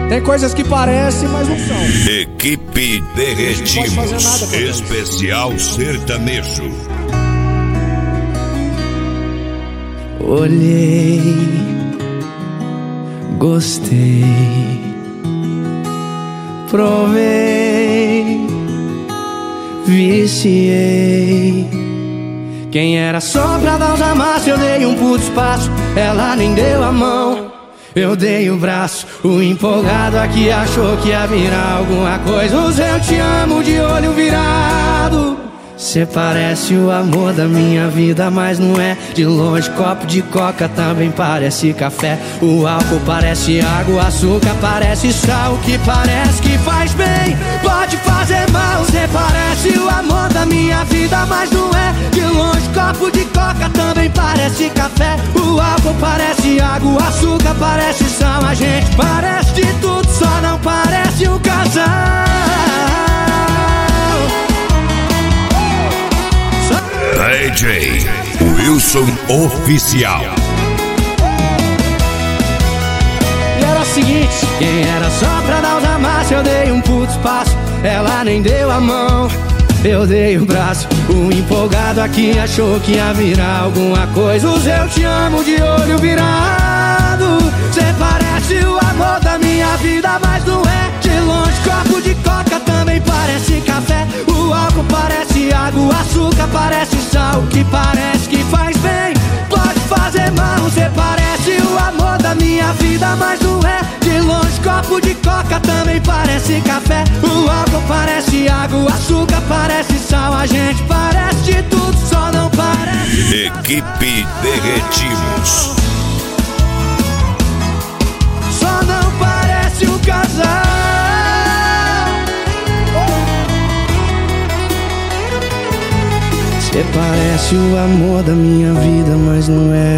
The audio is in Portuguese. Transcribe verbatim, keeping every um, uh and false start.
Tem coisas que parecem, mas não são. Equipe Derretimos, especial sertanejo. Olhei, gostei, provei, viciei. Quem era só pra dar uns amassos, eu dei um puto espaço. Ela nem deu a mão, eu dei o braço. O empolgado aqui achou que ia virar alguma coisa. Os eu te amo de olho virado. Cê parece o amor da minha vida, mas não é. De longe copo de coca também parece café. O álcool parece água, o açúcar parece sal. O que parece que faz bem pode fazer mal. Cê parece o amor da minha vida, mas não é. De longe copo de coca também parece café. O álcool parece água, o açúcar parece sal. A gente parece de tudo, só não parece um casal. D J Wilson Oficial. E era o seguinte, quem era só pra dar os amassos, eu dei um puto espaço. Ela nem deu a mão, eu dei o braço. O empolgado aqui achou que ia virar alguma coisa. Os eu te amo de olho virado. Cê parece o amor da minha vida, mas não é. De longe copo de coca também parece café. O álcool parece água, o açúcar parece sal. O que parece que faz bem pode fazer mal. Cê parece o amor da minha vida, mas não é. De longe copo de coca também parece café. O álcool parece água, o açúcar parece sal. A gente parece de tudo, só não parece. Equipe Derretimos. Só não parece um casal. Cê parece o amor da minha vida, mas não é.